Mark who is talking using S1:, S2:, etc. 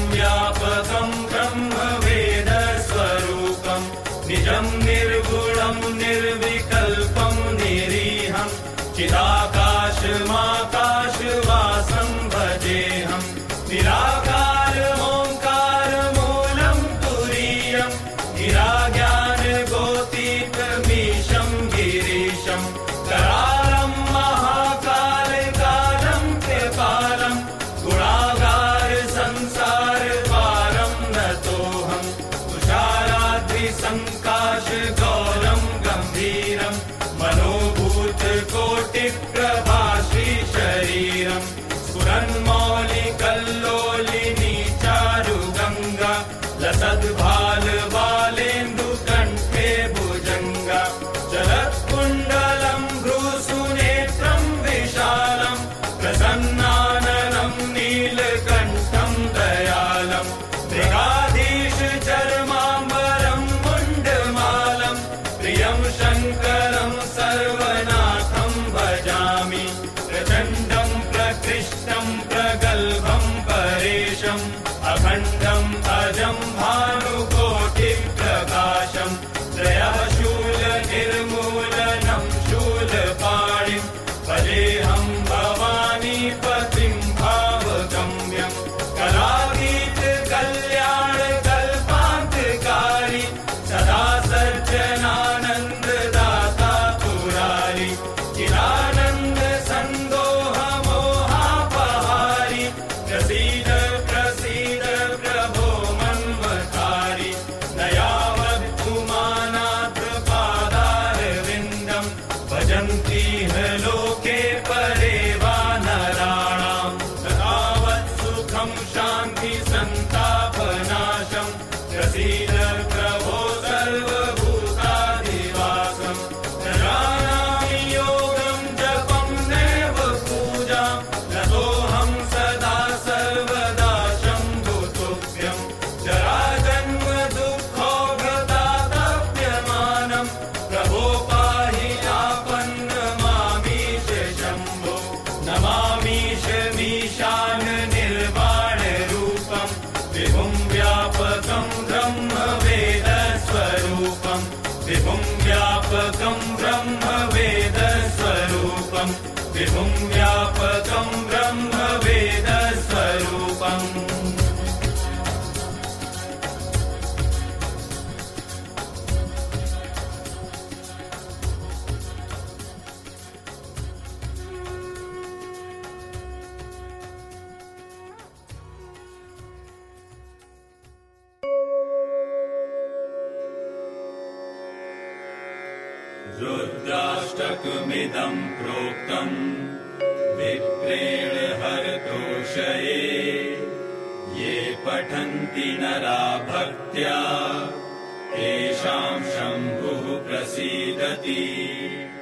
S1: व्यापकं ब्रह्मवेदस्वरूपं निजं निर्गुणं निर्विकल्पं निरीहं चिदाकाशमाकाशवासं भजेऽहं निराकारमोङ्कारमूलं तुरीयं गिराज्ञानगोतीतमीशं गिरीशं करालं महाकालकालं कृपालं गुणागार संसारपारं नतोऽहं तुषाराद्रिसङ्काश गौरं गम्भीरं मनोभूतकोटिप्रभाश्री शरीरं स्फुरन्मौलिकल्लोलिनी चारुगङ्गा लसद्भालबालेन्दुकण्ठे भुजङ्गा चलत्कुण्डलं भ्रूसुनेत्रं विशालं प्रसन्नाननं नीलकण्ठं दयालं मृगाधीश चर्माम्बरं मुण्डमालं प्रियं शङ्करं सर्वनाथं भजामि प्रचण्डं प्रकृष्टं प्रगल्भं परेशम् अखण्डम् अजं भानुकोटिप्रकाशं त्रयः शूलनिर्मूलनं शूलपाणिं भजेऽहं भवानीपतिं भावगम्यं कलागीतकल्याणकल्पान्तकारी सदा सज्जनानन्ददाता पुरारी चिदानन्दसन्दोहमोहापहारी प्रसीद प्रसीद प्रभो मन्मथारि न यावत्पुमानाथ पादारविन्दं भजन्तीह लोके परे वा नराणां तावत् सुखं शान्ति सन्तापनाशं प्रसीद प्रभो सर्वभूताधिवासं जानामि योगं जपं नैव पूजां नतोऽहं सदा सर्वदा शम्भुतुभ्यं जराजन्म दुःखोऽघतातप्यमानं प्रभो पाहि आपन्नमामीश शम्भो नमामीश मीशान निर्वाणरूपं विभुं व्यापकं ब्रह्मवेदस्वरूपं विभुं व्यापकं ब्रह्मवेदस्वरूपं विभुं व्यापकं ब्रह्मवेदस्वरूपम् रुद्राष्टकमिदं प्रोक्तं विप्रेण हरतोषये ये पठन्ति नरा भक्त्या तेषां शम्भुः प्रसीदति।